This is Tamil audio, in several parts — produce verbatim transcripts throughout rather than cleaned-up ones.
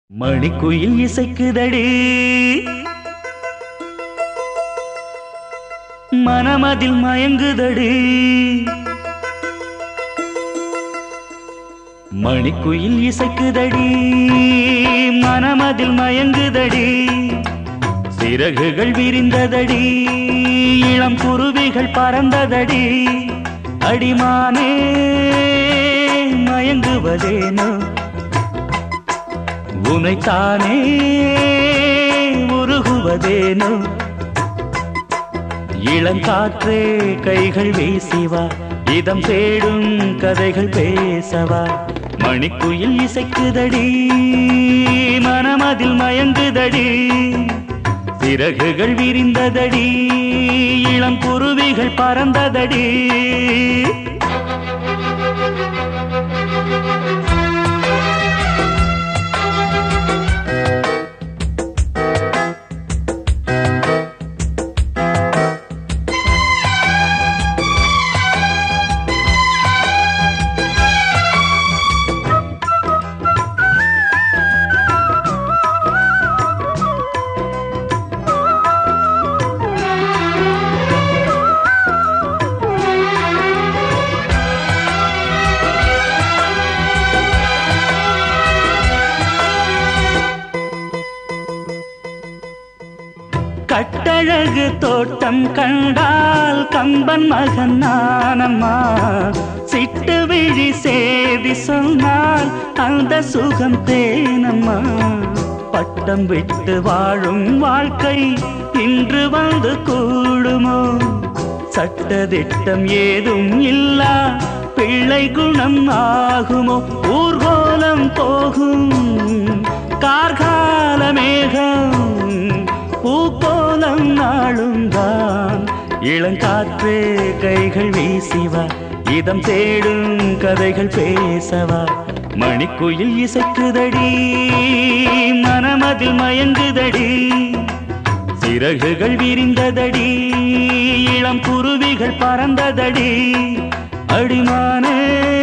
மணிக்குயில் இசைக்குதடி மனமதில் மயங்குதடி மணிக்குயில் இசைக்குதடி மனமதில் மயங்குதடி சிறகுகள் விரிந்ததடி இளம் குருவிகள் பறந்ததடி அடிமானே மயங்குவதேனோ உனைத்தானே உருகுவதேனோ இளங்காற்றே கைகள் வீசிவா இதம் தேடும் கதைகள் பேசவா மணிக்குயில் இசைக்குதடி மனமதில் மயங்குதடி சிறகுகள் விரிந்ததடி இளம் குருவிகள் பறந்ததடி கட்டழகு தோட்டம் கண்டால் கம்பன் மகன் நானம்மா சிட்டு விழி சேதி சொன்னால் அந்த சுகம் தேனம்மா பட்டம் விட்டு வாழும் வாழ்க்கை இன்று வந்து கூடுமோ சட்டதிட்டம் ஏதும் இல்லா பிள்ளை குணம் ஆகுமோ ஊர்கோலம் போகும் கார்கால மேகம் பூக்கோலம் நாளும் தான் இளங்காற்றே கைகள் வீசிவா இதம் தேடும் கதைகள் பேசவா மணிக்குயில் இசைக்குதடி மனமதில் மயங்குதடி சிறகுகள் விரிந்ததடி இளம் குருவிகள் பறந்ததடி அடிமானே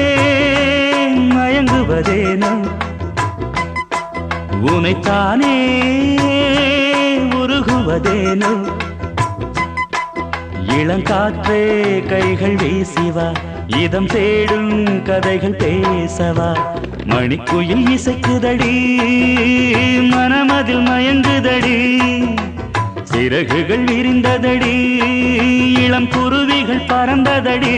மயங்குவதேனோ உனைத்தானே உருகுவதேனோ இளங்காற்றே கைகள் வீசிவா இதம் தேடும் கதைகள் பேசவா மணிக்குயில் இசைக்குதடி மனமதில் மயங்குதடி சிறகுகள் விரிந்ததடி இளம் குருவிகள் பறந்ததடி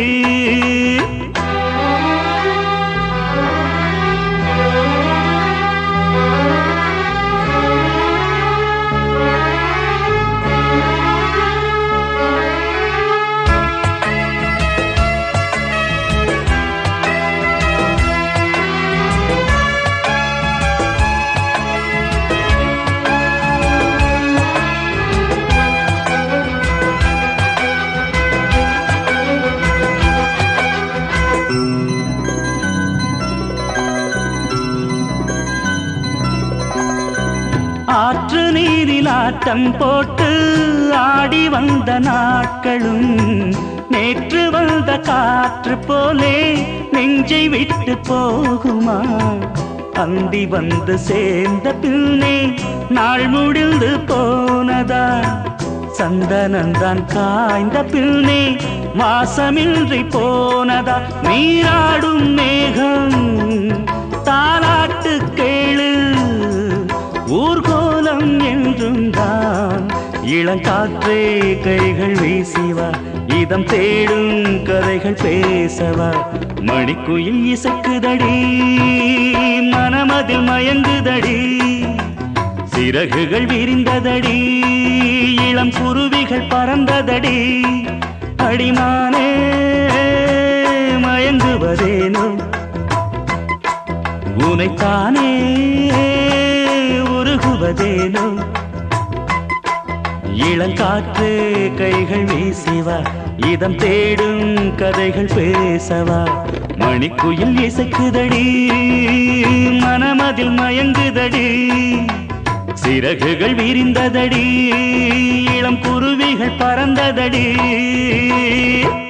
ஆற்று நீரில் ஆட்டம் போட்டு ஆடி வந்த நாட்களும் நேற்று வந்த காற்று போலே நெஞ்சை விட்டு போகுமா அந்தி வந்து சேர்ந்த பின்னே நாள் முடிந்து போனதா சந்தனந்தான் காய்ந்த பின்னே வாசமின்றி போனதா நீராடும் மேகம் தாலாட்டு கேளு ஊர்கோலம் என்றும் தான் இளங்காற்றே கைகள் வீசிவா இதம் தேடும் கதைகள் பேசவா மணிக்குயில் இசைக்குதடி மனமதில் மயங்குதடி சிறகுகள் விரிந்ததடி இளம் குருவிகள் பறந்ததடி அடிமானே மயங்குவதேனோ உனைத்தானே உருகுவதேனோ இளங்காற்றே கைகள் வீசிவா இதம் தேடும் கதைகள் பேசவா மணிக்குயில் இசைக்குதடி மனமதில் மயங்குதடி சிறகுகள் விரிந்ததடி இளம் குருவிகள் பறந்ததடி